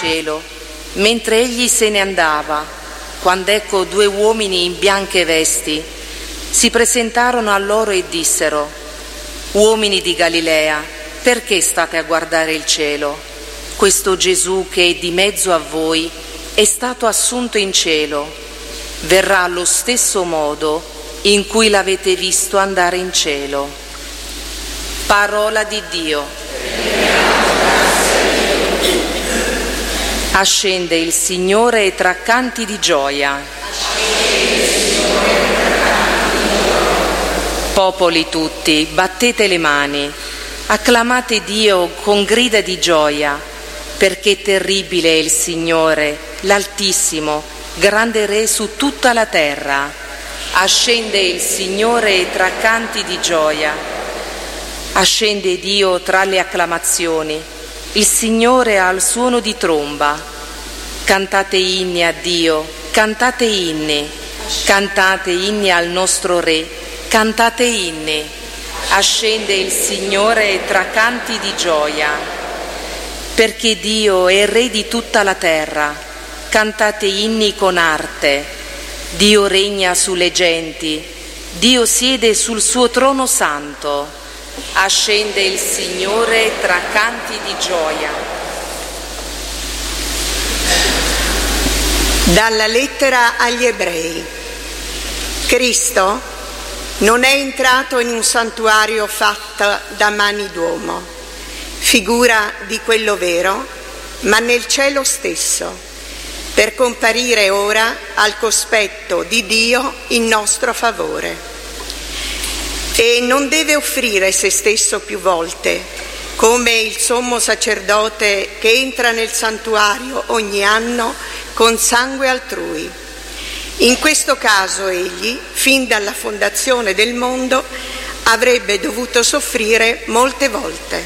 cielo, mentre egli se ne andava, quando ecco 2 uomini in bianche vesti si presentarono a loro e dissero: uomini di Galilea, perché state a guardare il cielo? Questo Gesù che è di mezzo a voi è stato assunto in cielo, verrà allo stesso modo in cui l'avete visto andare in cielo. Parola di Dio. Ascende il Signore tra canti di gioia. Popoli tutti, battete le mani, acclamate Dio con grida di gioia, perché terribile è il Signore, l'Altissimo, grande Re su tutta la terra. Ascende il Signore tra canti di gioia. Ascende Dio tra le acclamazioni, il Signore al suono di tromba. Cantate inni a Dio, cantate inni al nostro Re, cantate inni. Ascende il Signore tra canti di gioia, perché Dio è Re di tutta la terra. Cantate inni con arte. Dio regna sulle genti, Dio siede sul suo trono santo. Ascende il Signore tra canti di gioia. Dalla lettera agli Ebrei. Cristo non è entrato in un santuario fatto da mani d'uomo, figura di quello vero, ma nel cielo stesso, per comparire ora al cospetto di Dio in nostro favore. E non deve offrire se stesso più volte, come il sommo sacerdote che entra nel santuario ogni anno con sangue altrui. In questo caso egli, fin dalla fondazione del mondo, avrebbe dovuto soffrire molte volte.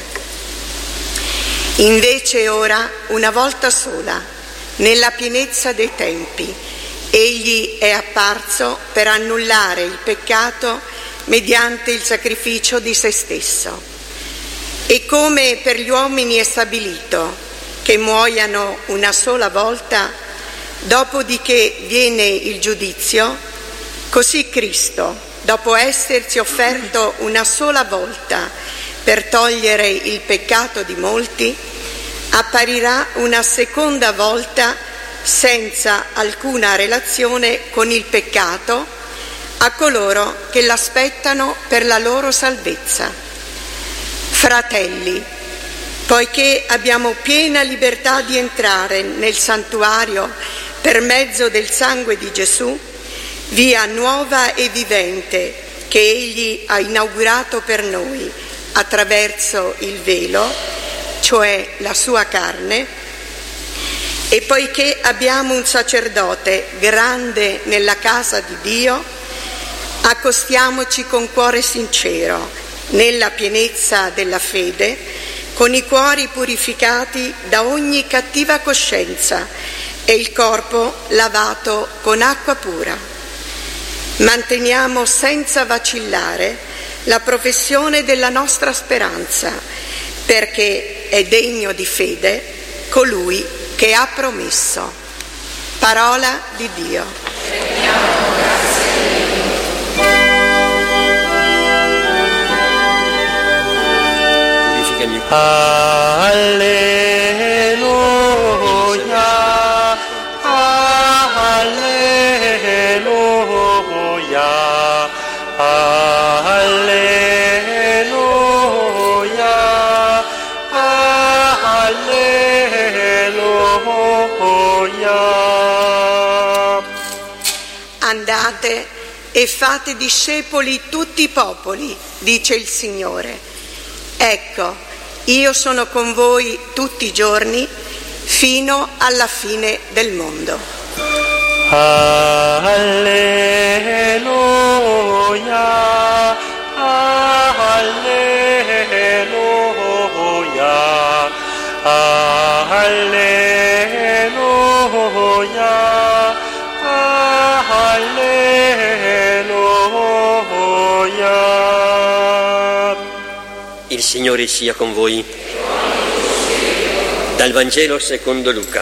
Invece ora, una volta sola, nella pienezza dei tempi, egli è apparso per annullare il peccato mediante il sacrificio di se stesso. E come per gli uomini è stabilito che muoiano una sola volta, dopodiché viene il giudizio, così Cristo, dopo essersi offerto una sola volta per togliere il peccato di molti, apparirà una seconda volta senza alcuna relazione con il peccato a coloro che l'aspettano per la loro salvezza. Fratelli, poiché abbiamo piena libertà di entrare nel santuario per mezzo del sangue di Gesù, via nuova e vivente che egli ha inaugurato per noi attraverso il velo, cioè la sua carne, e poiché abbiamo un sacerdote grande nella casa di Dio, accostiamoci con cuore sincero, nella pienezza della fede, con i cuori purificati da ogni cattiva coscienza e il corpo lavato con acqua pura. Manteniamo senza vacillare la professione della nostra speranza, perché è degno di fede colui che ha promesso. Parola di Dio. Alleluia, alleluia, alleluia, alleluia. Andate e fate discepoli tutti i popoli, dice il Signore. Ecco, io sono con voi tutti i giorni fino alla fine del mondo. Alleluia, alleluia, alleluia, alleluia. Il Signore sia con voi. Dal Vangelo secondo Luca.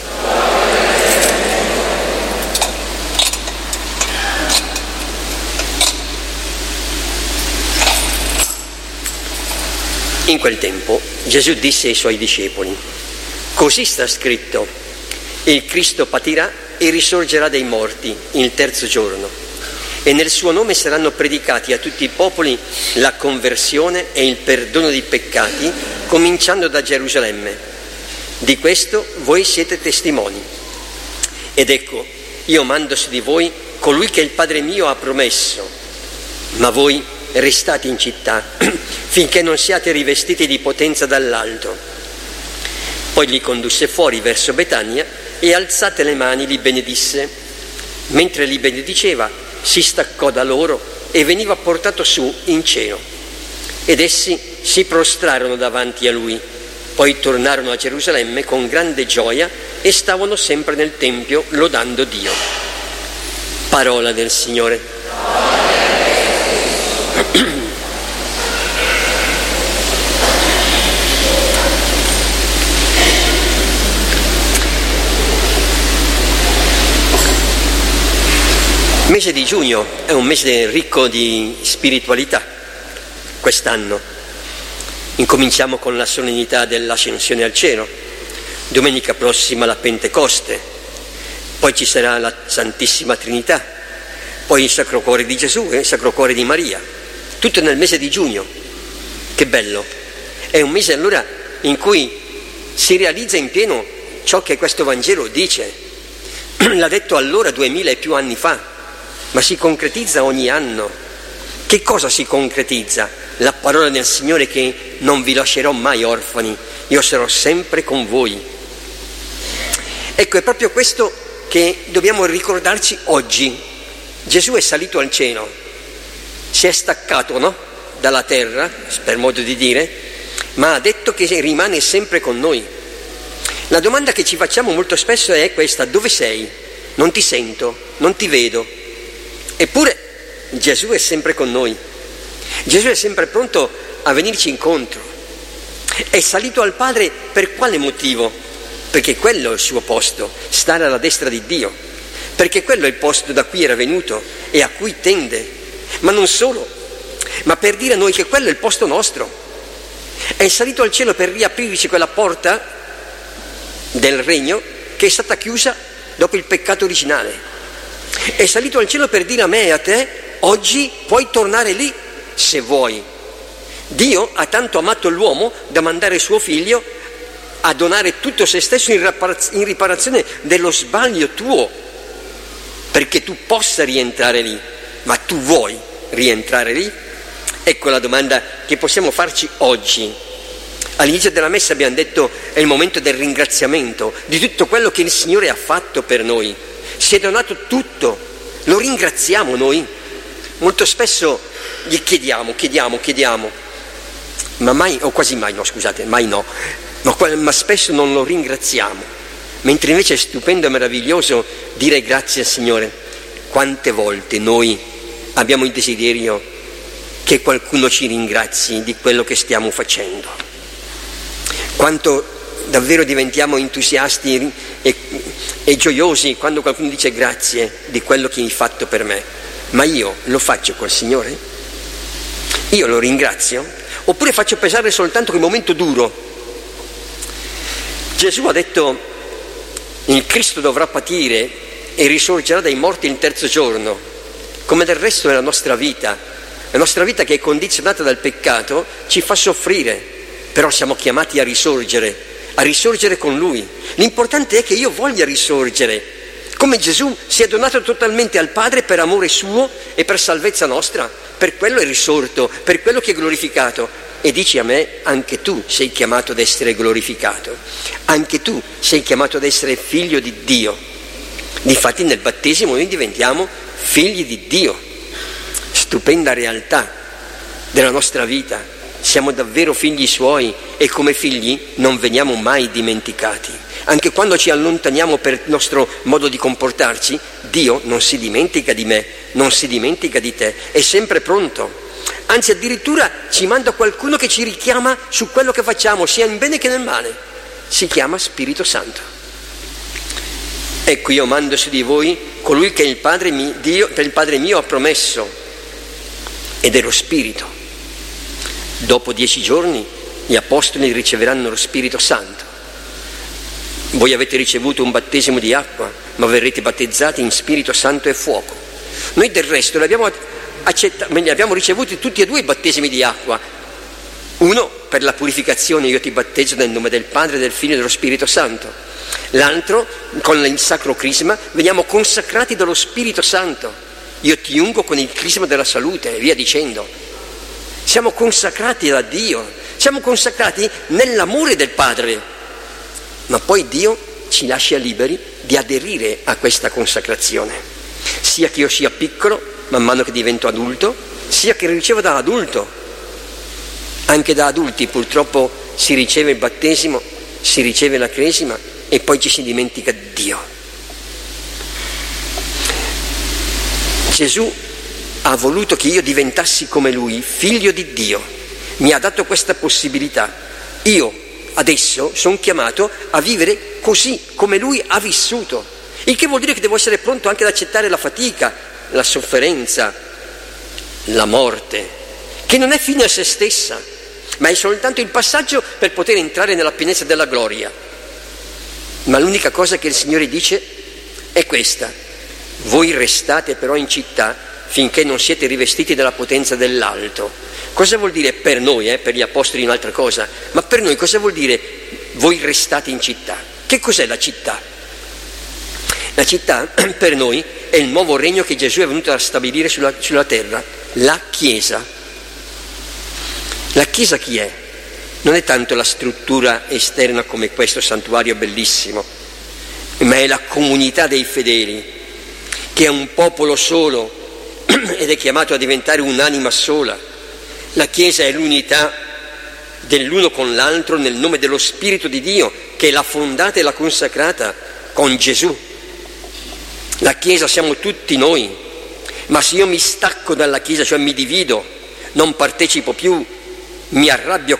In quel tempo Gesù disse ai suoi discepoli: così sta scritto, il Cristo patirà e risorgerà dai morti il terzo giorno, e nel suo nome saranno predicati a tutti i popoli la conversione e il perdono dei peccati, cominciando da Gerusalemme. Di questo voi siete testimoni. Ed ecco, io mando su di voi colui che il Padre mio ha promesso, ma voi restate in città finché non siate rivestiti di potenza dall'alto. Poi li condusse fuori verso Betania e alzate le mani li benedisse. Mentre li benediceva si staccò da loro e veniva portato su in cielo. Ed essi si prostrarono davanti a lui. Poi tornarono a Gerusalemme con grande gioia e stavano sempre nel Tempio lodando Dio. Parola del Signore. Il mese di giugno è un mese ricco di spiritualità quest'anno. Incominciamo con la solennità dell'ascensione al cielo, domenica prossima la Pentecoste, poi ci sarà la Santissima Trinità, poi il Sacro Cuore di Gesù e il Sacro Cuore di Maria, tutto nel mese di giugno. Che bello! È un mese allora in cui si realizza in pieno ciò che questo Vangelo dice. L'ha detto allora 2000 e più anni fa, ma si concretizza ogni anno. Che cosa si concretizza? La parola del Signore che non vi lascerò mai orfani, io sarò sempre con voi. Ecco, è proprio questo che dobbiamo ricordarci oggi. Gesù è salito al cielo, si è staccato, no? Dalla terra, per modo di dire, ma ha detto che rimane sempre con noi. La domanda che ci facciamo molto spesso è questa: dove sei? Non ti sento, non ti vedo. Eppure Gesù è sempre con noi. Gesù è sempre pronto a venirci incontro. È salito al Padre per quale motivo? Perché quello è il suo posto, stare alla destra di Dio. Perché quello è il posto da cui era venuto e a cui tende. Ma non solo, ma per dire a noi che quello è il posto nostro. È salito al cielo per riaprirci quella porta del regno che è stata chiusa dopo il peccato originale. È salito al cielo per dire a me e a te: oggi puoi tornare lì se vuoi. Dio ha tanto amato l'uomo da mandare suo figlio a donare tutto se stesso in riparazione dello sbaglio tuo, perché tu possa rientrare lì. Ma tu vuoi rientrare lì? Ecco la domanda che possiamo farci oggi. All'inizio della messa abbiamo detto è il momento del ringraziamento di tutto quello che il Signore ha fatto per noi. Si è donato tutto, lo ringraziamo noi. Molto spesso gli chiediamo, ma mai, o quasi mai, no scusate, mai no, ma spesso non lo ringraziamo, mentre invece è stupendo e meraviglioso dire grazie al Signore. Quante volte noi abbiamo il desiderio che qualcuno ci ringrazi di quello che stiamo facendo, quanto davvero diventiamo entusiasti e gioiosi quando qualcuno dice grazie di quello che hai fatto per me. Ma io lo faccio col Signore? Io lo ringrazio? Oppure faccio pesare soltanto quel momento duro? Gesù ha detto: il Cristo dovrà patire e risorgerà dai morti il terzo giorno, come del resto della nostra vita. La nostra vita, che è condizionata dal peccato, ci fa soffrire, però siamo chiamati a risorgere con Lui. L'importante è che io voglia risorgere. Come Gesù si è donato totalmente al Padre per amore suo e per salvezza nostra, per quello è risorto, per quello che è glorificato. E dici a me: anche tu sei chiamato ad essere glorificato, anche tu sei chiamato ad essere figlio di Dio. Difatti nel battesimo noi diventiamo figli di Dio. Stupenda realtà della nostra vita. Siamo davvero figli Suoi e come figli non veniamo mai dimenticati. Anche quando ci allontaniamo per il nostro modo di comportarci, Dio non si dimentica di me, non si dimentica di te, è sempre pronto. Anzi, addirittura ci manda qualcuno che ci richiama su quello che facciamo, sia in bene che nel male. si chiama Spirito Santo. Ecco, io mando su di voi colui che il Padre mio ha promesso, ed è lo Spirito. Dopo 10 giorni gli apostoli riceveranno lo Spirito Santo. Voi avete ricevuto un battesimo di acqua, ma verrete battezzati in Spirito Santo e fuoco. Noi del resto ne abbiamo ricevuti tutti e due i battesimi di acqua. Uno per la purificazione, io ti battezzo nel nome del Padre, del Figlio e dello Spirito Santo. L'altro, con il Sacro Crisma, veniamo consacrati dallo Spirito Santo. Io ti ungo con il Crisma della salute, e via dicendo. Siamo consacrati da Dio, siamo consacrati nell'amore del Padre. Ma poi Dio ci lascia liberi di aderire a questa consacrazione, sia che io sia piccolo, man mano che divento adulto, sia che ricevo da adulto. Anche da adulti purtroppo si riceve il battesimo, si riceve la cresima e poi ci si dimentica Dio. Gesù ha voluto che io diventassi come Lui, figlio di Dio. Mi ha dato questa possibilità. Io adesso sono chiamato a vivere così come Lui ha vissuto, il che vuol dire che devo essere pronto anche ad accettare la fatica, la sofferenza, la morte, che non è fine a se stessa, ma è soltanto il passaggio per poter entrare nella pienezza della gloria. Ma l'unica cosa che il Signore dice è questa: voi restate però in città finché non siete rivestiti della potenza dell'alto. Cosa vuol dire per noi? Per gli apostoli un'altra cosa, ma per noi cosa vuol dire voi restate in città? Che cos'è la città? La città per noi è il nuovo regno che Gesù è venuto a stabilire sulla terra, la Chiesa. La Chiesa chi è? Non è tanto la struttura esterna come questo santuario bellissimo, ma è la comunità dei fedeli, che è un popolo solo ed è chiamato a diventare un'anima sola. La Chiesa è l'unità dell'uno con l'altro nel nome dello Spirito di Dio, che l'ha fondata e l'ha consacrata con Gesù. La Chiesa siamo tutti noi, ma se io mi stacco dalla Chiesa, cioè mi divido, non partecipo più, mi arrabbio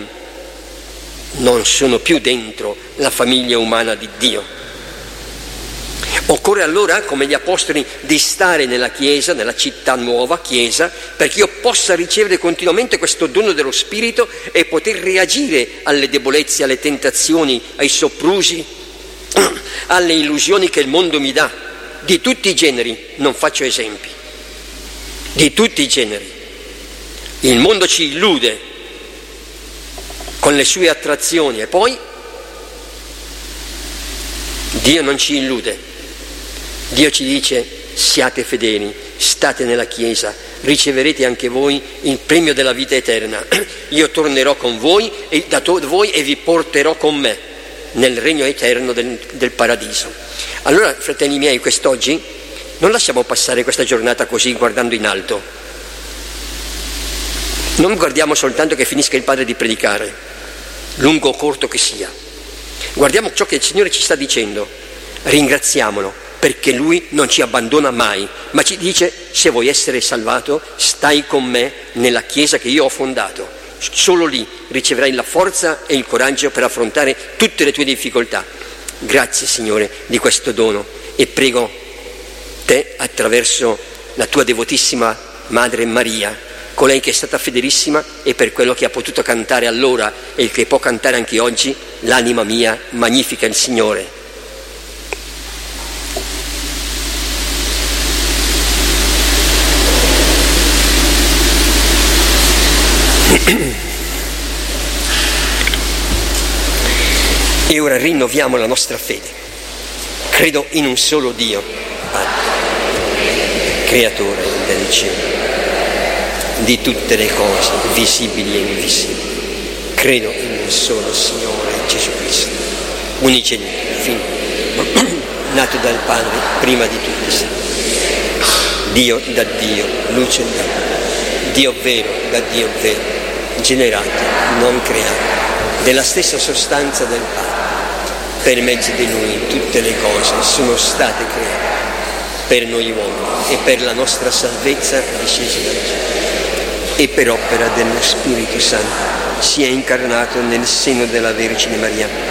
non sono più dentro la famiglia umana di Dio. Occorre allora, come gli apostoli, di stare nella Chiesa, nella città nuova, Chiesa, perché io possa ricevere continuamente questo dono dello Spirito e poter reagire alle debolezze, alle tentazioni, ai soprusi, alle illusioni che il mondo mi dà, di tutti i generi. Non faccio esempi, di tutti i generi. Il mondo ci illude con le sue attrazioni e poi Dio non ci illude. Dio ci dice: siate fedeli, state nella Chiesa, riceverete anche voi il premio della vita eterna. Io tornerò con voi e vi porterò con me nel regno eterno del paradiso. Allora, fratelli miei, quest'oggi non lasciamo passare questa giornata così guardando in alto. Non guardiamo soltanto che finisca il Padre di predicare, lungo o corto che sia. Guardiamo ciò che il Signore ci sta dicendo, ringraziamolo, perché Lui non ci abbandona mai, ma ci dice: se vuoi essere salvato, stai con me nella Chiesa che io ho fondato. Solo lì riceverai la forza e il coraggio per affrontare tutte le tue difficoltà. Grazie, Signore, di questo dono, e prego te, attraverso la tua devotissima Madre Maria, colei che è stata fedelissima e per quello che ha potuto cantare allora e che può cantare anche oggi: l'anima mia magnifica il Signore. E ora rinnoviamo la nostra fede. Credo in un solo Dio, Padre, creatore del cielo, di tutte le cose, visibili e invisibili. Credo in un solo Signore Gesù Cristo, unigenito, figlio, nato dal Padre prima di tutti i secoli, Dio da Dio, luce da Dio vero da Dio vero, generato, non creato, della stessa sostanza del Padre. Per mezzo di Lui tutte le cose sono state create, per noi uomini e per la nostra salvezza discese da Dio. E per opera dello Spirito Santo si è incarnato nel seno della Vergine Maria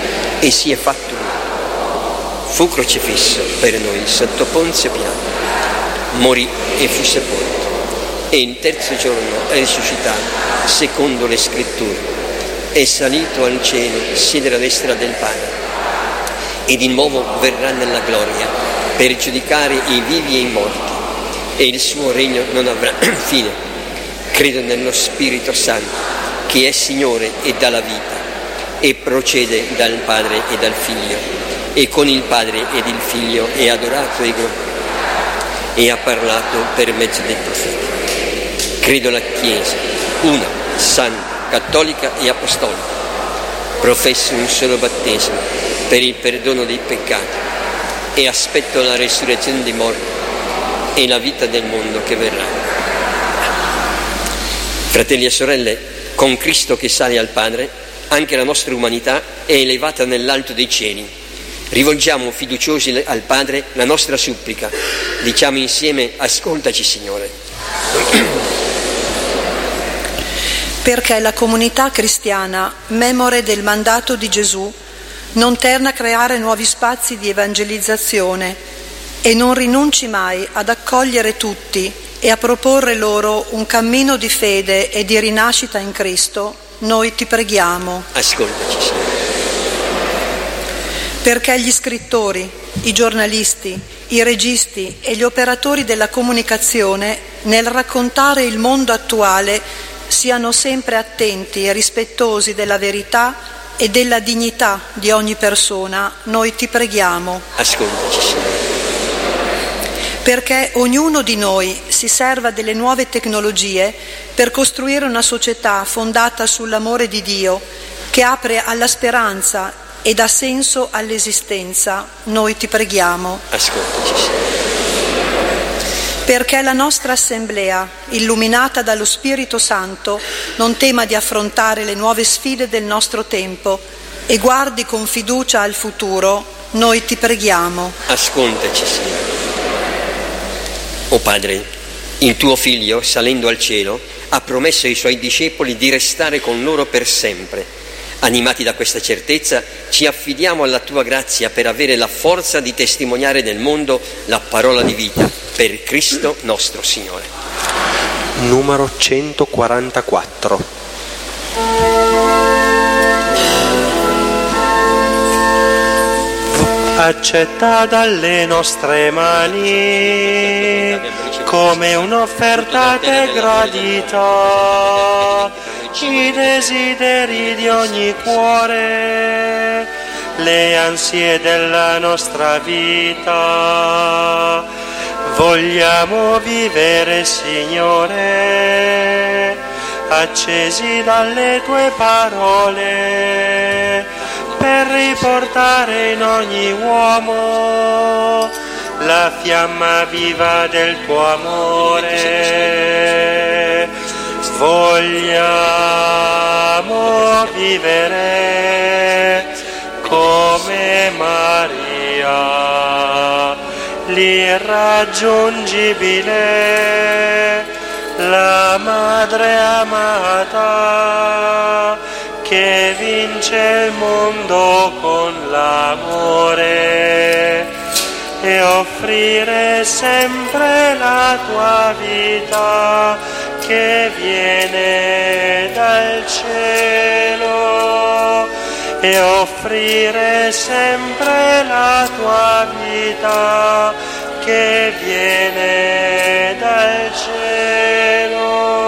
e si è fatto uomo. Fu crocifisso per noi sotto Ponzio Pilato, morì e fu sepolto, e il terzo giorno è risuscitato secondo le scritture, è salito al cielo, siede alla destra del Padre, e di nuovo verrà nella gloria per giudicare i vivi e i morti, e il suo regno non avrà fine. Credo nello Spirito Santo, che è Signore e dà la vita, e procede dal Padre e dal Figlio, e con il Padre ed il Figlio è adorato e glorificato, e ha parlato per mezzo dei profeti. Credo la Chiesa, una, santa, cattolica e apostolica. Professo un solo battesimo per il perdono dei peccati e aspetto la resurrezione dei morti e la vita del mondo che verrà. Fratelli e sorelle, con Cristo che sale al Padre, anche la nostra umanità è elevata nell'alto dei cieli. Rivolgiamo fiduciosi al Padre la nostra supplica. Diciamo insieme: ascoltaci, Signore. Perché la comunità cristiana, memore del mandato di Gesù, non terna a creare nuovi spazi di evangelizzazione e non rinunci mai ad accogliere tutti e a proporre loro un cammino di fede e di rinascita in Cristo, noi ti preghiamo. Ascoltaci, Signore. Perché gli scrittori, i giornalisti, i registi e gli operatori della comunicazione, nel raccontare il mondo attuale, siano sempre attenti e rispettosi della verità e della dignità di ogni persona, noi ti preghiamo. Ascoltaci, Signore. Perché ognuno di noi si serva delle nuove tecnologie per costruire una società fondata sull'amore di Dio, che apre alla speranza e dà senso all'esistenza, noi ti preghiamo. Ascoltaci, Signore. Perché la nostra assemblea, illuminata dallo Spirito Santo, non tema di affrontare le nuove sfide del nostro tempo e guardi con fiducia al futuro, noi ti preghiamo. Ascoltaci, Signore. O Padre, il tuo Figlio, salendo al cielo, ha promesso ai suoi discepoli di restare con loro per sempre. Animati da questa certezza, ci affidiamo alla tua grazia per avere la forza di testimoniare nel mondo la parola di vita, per Cristo nostro Signore. Numero 144. Accetta dalle nostre mani come un'offerta te gradita i desideri di ogni cuore, le ansie della nostra vita. Vogliamo vivere, Signore, accesi dalle tue parole, per riportare in ogni uomo la fiamma viva del tuo amore. Vogliamo vivere come Maria, l'irraggiungibile, la madre amata, che vince il mondo con l'amore, e offrire sempre la tua vita che viene dal cielo, e offrire sempre la tua vita che viene dal cielo.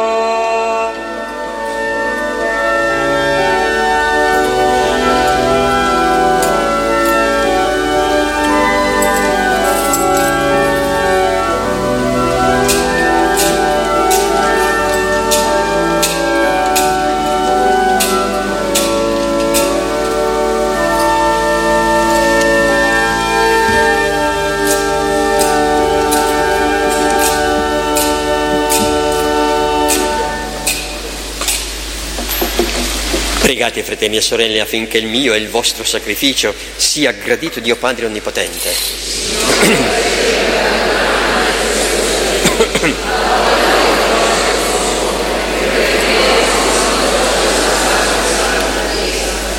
Pregate, fratelli e sorelle, affinché il mio e il vostro sacrificio sia gradito Dio Padre Onnipotente.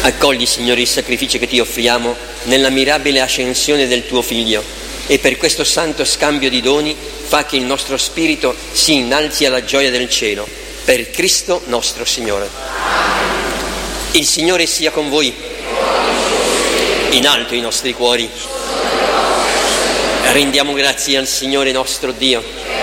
Accogli, Signore, il sacrificio che ti offriamo nella mirabile ascensione del tuo Figlio e per questo santo scambio di doni fa che il nostro spirito si innalzi alla gioia del cielo. Per Cristo nostro Signore. Il Signore sia con voi. In alto i nostri cuori. Rendiamo grazie al Signore nostro Dio.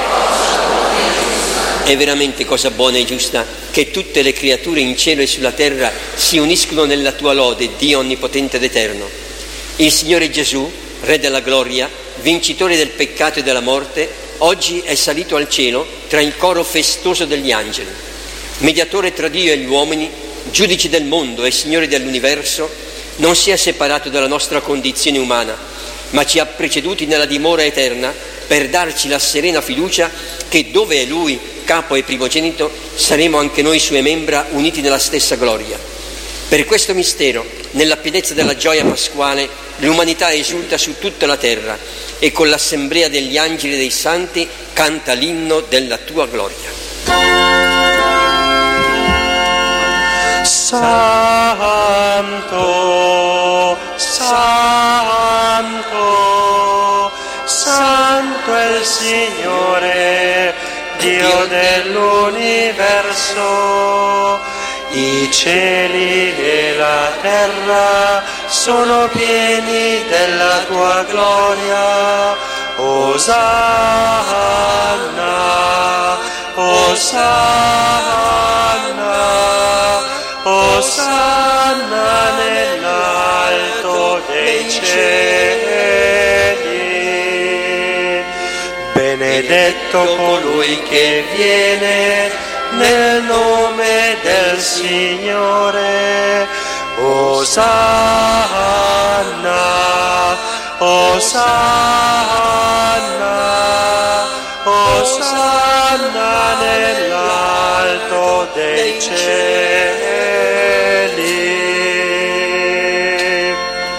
È veramente cosa buona e giusta che tutte le creature in cielo e sulla terra si uniscono nella tua lode, Dio onnipotente ed eterno. Il Signore Gesù, Re della gloria, vincitore del peccato e della morte, oggi è salito al cielo tra il coro festoso degli angeli. Mediatore tra Dio e gli uomini, giudice del mondo e Signore dell'universo, non si è separato dalla nostra condizione umana, ma ci ha preceduti nella dimora eterna per darci la serena fiducia che dove è Lui, capo e primogenito, saremo anche noi sue membra uniti nella stessa gloria. Per questo mistero, nella pienezza della gioia pasquale, l'umanità esulta su tutta la terra e con l'assemblea degli angeli e dei santi canta l'inno della tua gloria. Santo, Santo, Santo è il Signore, Dio dell'universo. I cieli e la terra sono pieni della tua gloria. Osanna, Osanna, Osanna nell'alto dei cieli. Benedetto colui che viene nel nome del Signore. Osanna, Osanna, Osanna nell'alto dei cieli.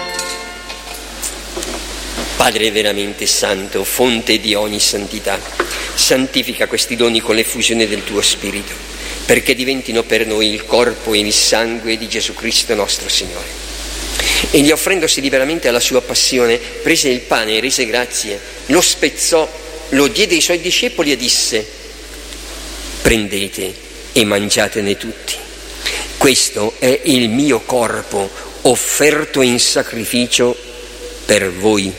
Padre veramente santo, fonte di ogni santità, santifica questi doni con l'effusione del tuo Spirito, perché diventino per noi il corpo e il sangue di Gesù Cristo nostro Signore. Egli, offrendosi liberamente alla sua passione, prese il pane e rese grazie, lo spezzò, lo diede ai suoi discepoli e disse: prendete e mangiatene tutti. Questo è il mio corpo offerto in sacrificio per voi.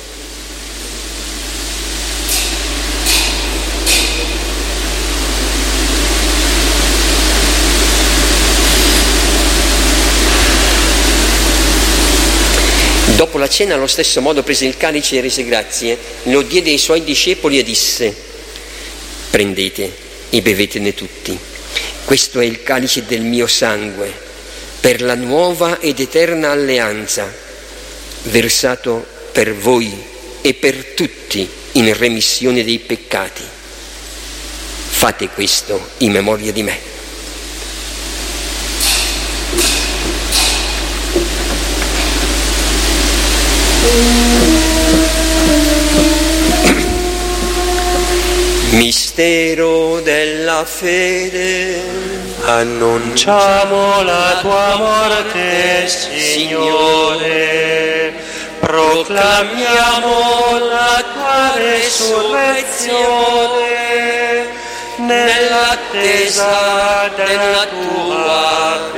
Dopo la cena, allo stesso modo, prese il calice e rese grazie, lo diede ai suoi discepoli e disse: prendete e bevetene tutti. Questo è il calice del mio sangue, per la nuova ed eterna alleanza, versato per voi e per tutti in remissione dei peccati. Fate questo in memoria di me. Mistero della fede. Annunciamo la tua morte, Signore. Proclamiamo la tua resurrezione nell'attesa della tua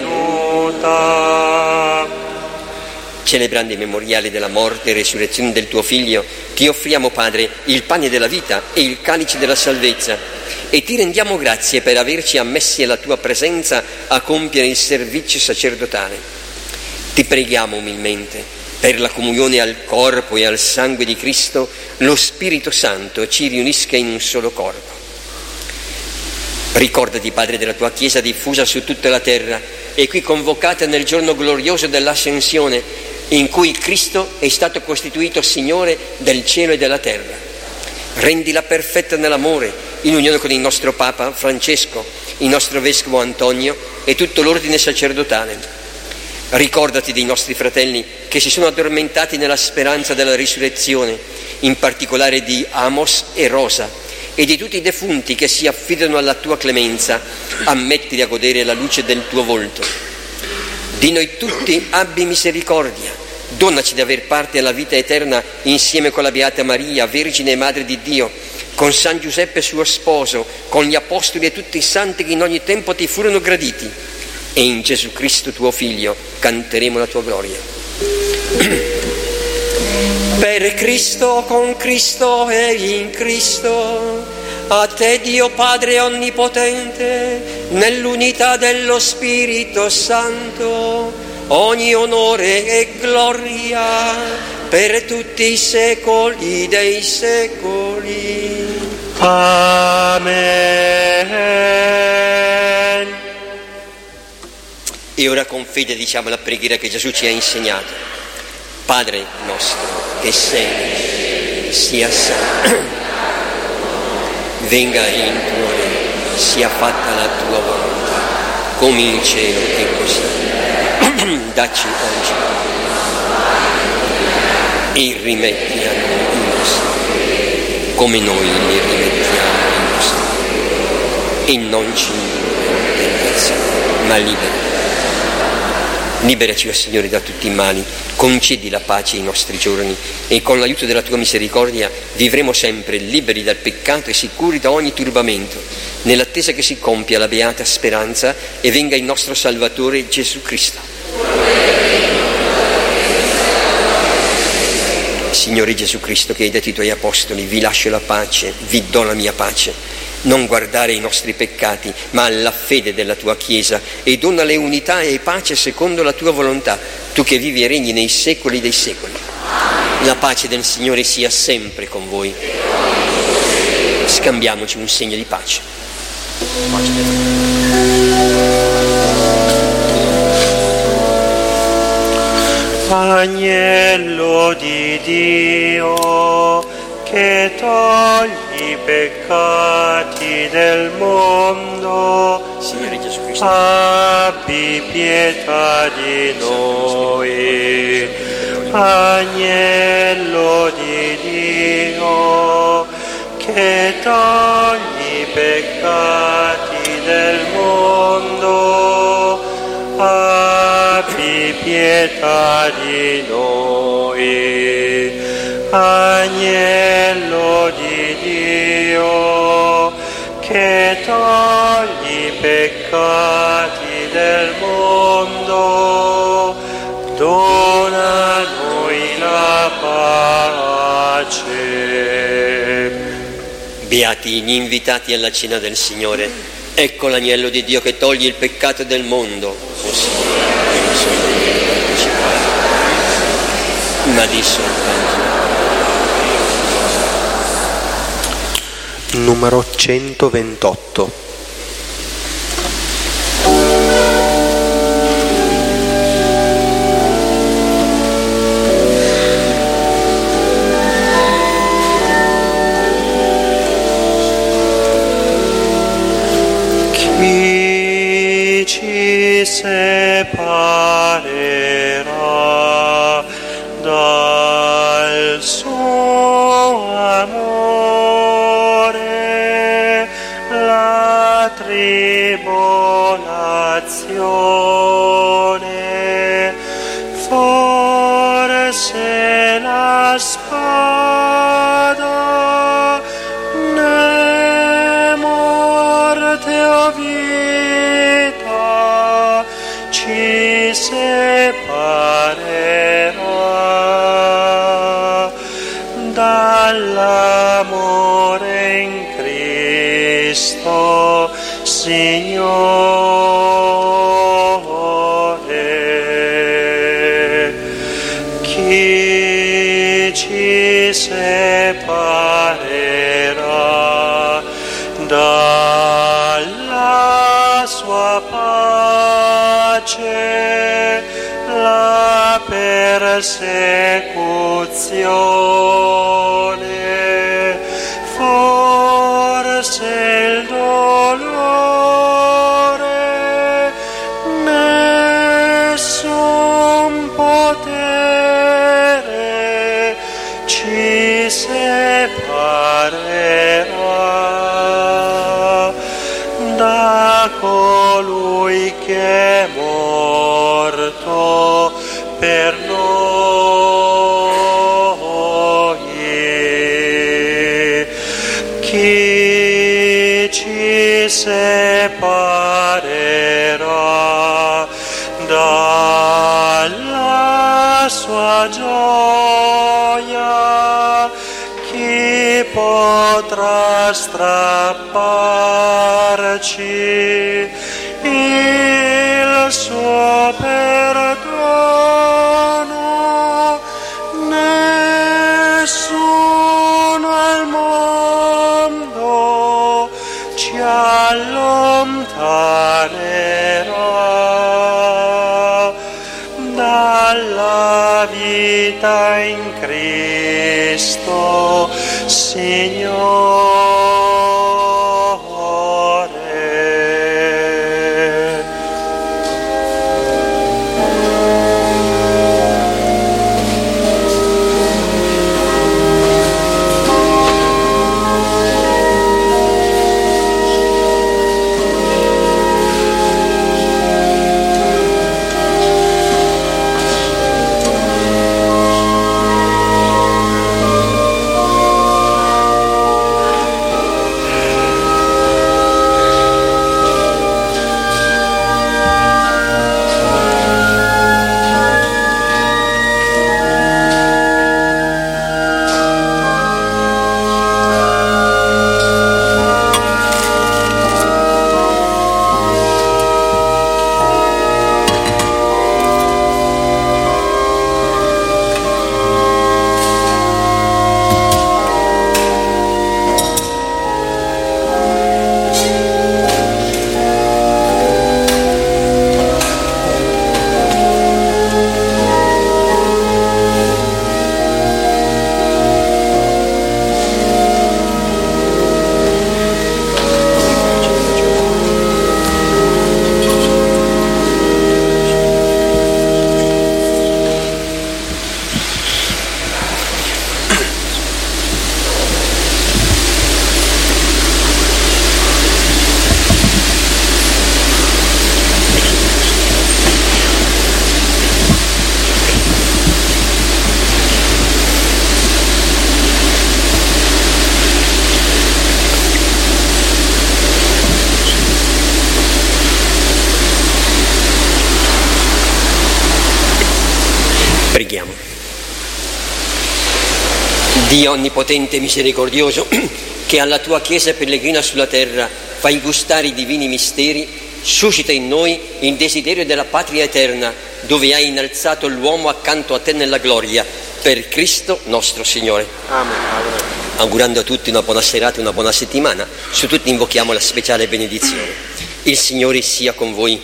venuta. Celebrando il memoriale della morte e resurrezione del tuo Figlio, ti offriamo, Padre, il pane della vita e il calice della salvezza, e ti rendiamo grazie per averci ammessi alla tua presenza a compiere il servizio sacerdotale. Ti preghiamo umilmente, per la comunione al corpo e al sangue di Cristo, lo Spirito Santo ci riunisca in un solo corpo. Ricordati, Padre, della tua Chiesa diffusa su tutta la terra e qui convocata nel giorno glorioso dell'Ascensione, in cui Cristo è stato costituito Signore del cielo e della terra. Rendila perfetta nell'amore, in unione con il nostro Papa Francesco, il nostro Vescovo Antonio e tutto l'ordine sacerdotale. Ricordati dei nostri fratelli che si sono addormentati nella speranza della risurrezione, in particolare di Amos e Rosa, e di tutti i defunti che si affidano alla tua clemenza. Ammettili a godere la luce del tuo volto. Di noi tutti abbi misericordia. Donaci di aver parte alla vita eterna insieme con la Beata Maria, Vergine e Madre di Dio, con San Giuseppe suo sposo, con gli Apostoli e tutti i santi che in ogni tempo ti furono graditi. E in Gesù Cristo tuo Figlio canteremo la tua gloria. Per Cristo, con Cristo e in Cristo, a te Dio Padre Onnipotente, nell'unità dello Spirito Santo, ogni onore e gloria per tutti i secoli dei secoli. Amen. E ora con fede diciamo la preghiera che Gesù ci ha insegnato. Padre nostro che sei, sia santo, venga il tuo regno, sia fatta la tua volontà, come in cielo e così. Dacci oggi e rimetti a noi i nostri, come noi li rimettiamo ai nostri, e non ci indurre in tentazione, ma liberaci. Liberaci, o Signore, da tutti i mali, concedi la pace ai nostri giorni e con l'aiuto della tua misericordia vivremo sempre liberi dal peccato e sicuri da ogni turbamento, nell'attesa che si compia la beata speranza e venga il nostro Salvatore Gesù Cristo. Signore Gesù Cristo, che hai detto ai tuoi apostoli, vi lascio la pace, vi do la mia pace. Non guardare ai nostri peccati, ma alla fede della tua Chiesa, e donale unità e pace secondo la tua volontà, tu che vivi e regni nei secoli dei secoli. La pace del Signore sia sempre con voi. Scambiamoci un segno di pace. Agnello di Dio, che togli i peccati del mondo, Signore Gesù Cristo, abbi pietà di noi. Agnello di Dio, che togli i peccati del mondo, abbi pietà di noi. Agnello di Dio, che togli i peccati del mondo, dona a noi la pace. beati gli invitati alla cena del Signore. Ecco l'agnello di Dio che toglie il peccato del mondo. O Signore, che non sono degno di partecipare, ma di soltanto. Numero 128. Chi ci separerà dal suo amore? La tribolazione, forse la spada, né morte o vita ci separerà dall'amore in Cristo Signore. Chi ci separerà dalla sua pace? La persecuzione, forse il dolore, nessun potere ci separerà da colui che è morto alla vita in Cristo, Signore. Preghiamo. Dio onnipotente e misericordioso, che alla tua Chiesa pellegrina sulla terra fai gustare i divini misteri, suscita in noi il desiderio della patria eterna, dove hai innalzato l'uomo accanto a te nella gloria, per Cristo nostro Signore. Amen. Augurando a tutti una buona serata e una buona settimana, su tutti invochiamo la speciale benedizione. Il Signore sia con voi.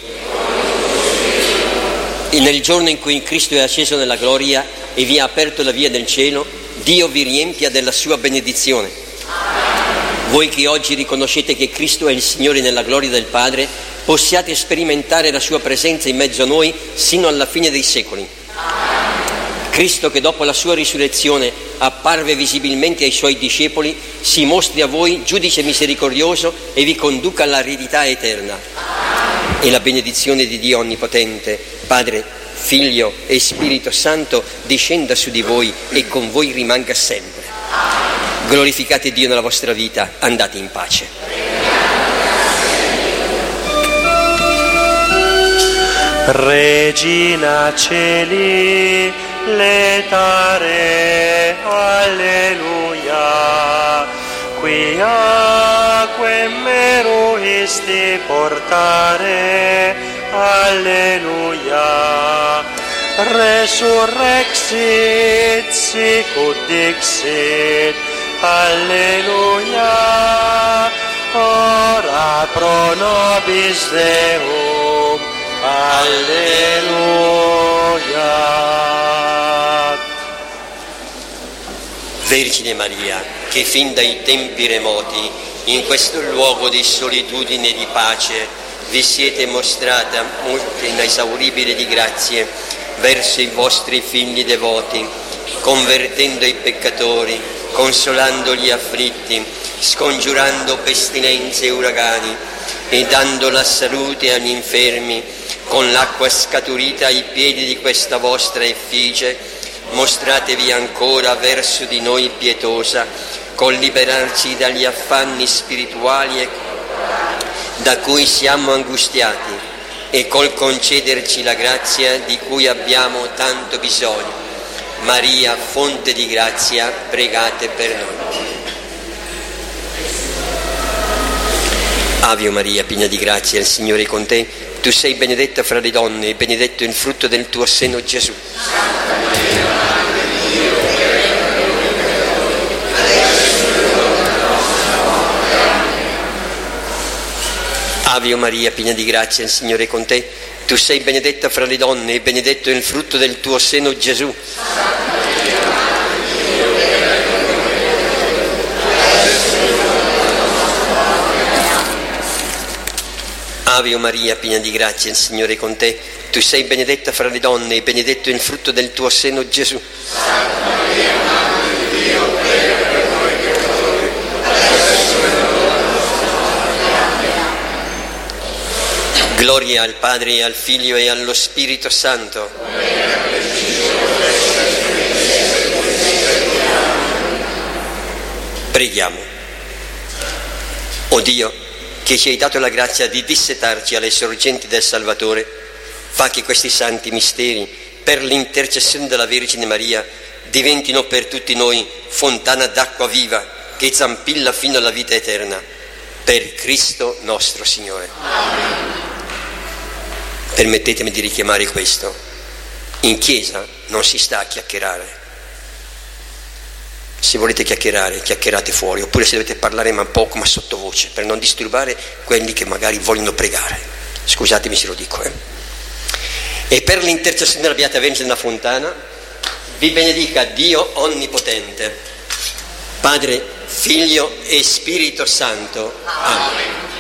E nel giorno in cui Cristo è asceso nella gloria e vi ha aperto la via del cielo, Dio vi riempia della sua benedizione. Voi che oggi riconoscete che Cristo è il Signore nella gloria del Padre, possiate sperimentare la sua presenza in mezzo a noi sino alla fine dei secoli. Cristo, che dopo la sua risurrezione apparve visibilmente ai suoi discepoli, si mostri a voi giudice misericordioso e vi conduca all'eredità eterna. E la benedizione di Dio Onnipotente, Padre, Figlio e Spirito Santo, discenda su di voi e con voi rimanga sempre. Glorificate Dio nella vostra vita, andate in pace. Regina Celi, letare, alleluia, quiaque meruisti portare, alleluia, resurrexit sicut dixit, alleluia, ora pro nobis Deum, alleluia. Vergine Maria, che fin dai tempi remoti, in questo luogo di solitudine e di pace, vi siete mostrata molto inesauribile di grazie verso i vostri figli devoti, convertendo i peccatori, consolando gli afflitti, scongiurando pestilenze e uragani e dando la salute agli infermi. Con l'acqua scaturita ai piedi di questa vostra effigie, mostratevi ancora verso di noi pietosa, col liberarci dagli affanni spirituali da cui siamo angustiati e col concederci la grazia di cui abbiamo tanto bisogno. Maria, fonte di grazia, pregate per noi. Ave Maria, piena di grazia, il Signore è con te. Tu sei benedetta fra le donne e benedetto il frutto del tuo seno, Gesù. Ave Maria, piena di grazia, il Signore è con te. Tu sei benedetta fra le donne e benedetto è il frutto del tuo seno, Gesù. Ave Maria, piena di grazia, il Signore è con te. Tu sei benedetta fra le donne e benedetto è il frutto del tuo seno, Gesù. Santa Maria, Madre di Dio, prega per noi peccatori, adesso è l'ora della nostra morte. Amen. Gloria al Padre e al Figlio e allo Spirito Santo. Preghiamo. O Dio, che ci hai dato la grazia di dissetarci alle sorgenti del Salvatore, fa che questi santi misteri, per l'intercessione della Vergine Maria, diventino per tutti noi fontana d'acqua viva che zampilla fino alla vita eterna. Per Cristo nostro Signore. Amen. Permettetemi di richiamare questo. In chiesa non si sta a chiacchierare. Se volete chiacchierare, chiacchierate fuori, oppure se dovete parlare ma poco, ma sottovoce, per non disturbare quelli che magari vogliono pregare. Scusatemi se lo dico. E per l'intercessione della Beata Vergine della Fontana, vi benedica Dio Onnipotente, Padre, Figlio e Spirito Santo. Amen.